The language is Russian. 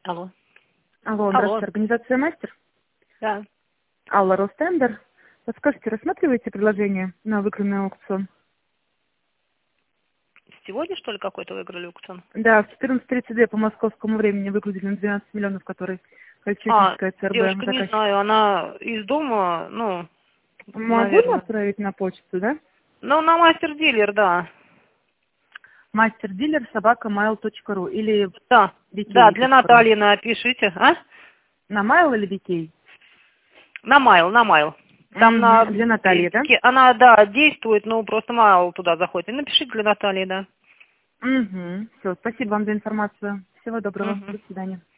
Алло. Алло, здравствуйте, организация «Мастер». Да. Алла, Ростендер. Подскажите, рассматриваете предложение на выигранный аукцион? Сегодня, что ли, какой-то выиграли аукцион? Да, в 14:32 по московскому времени выгрузили на 12 миллионов, который Кольчугинская ЦРБ Девушка, не заказчик. знаю, она из дома, Могу наверное. отправить на почту, да? На мастер-дилер, да. Мастер-дилер @mail.ru или Да, для vk.ru. Натальи напишите, а? На mail или vk? На майл. Там Для Натальи, да? она, да, действует, но просто майл туда заходит. И напишите для Натальи, да. Все, спасибо вам за информацию. Всего доброго. Мгм. До свидания.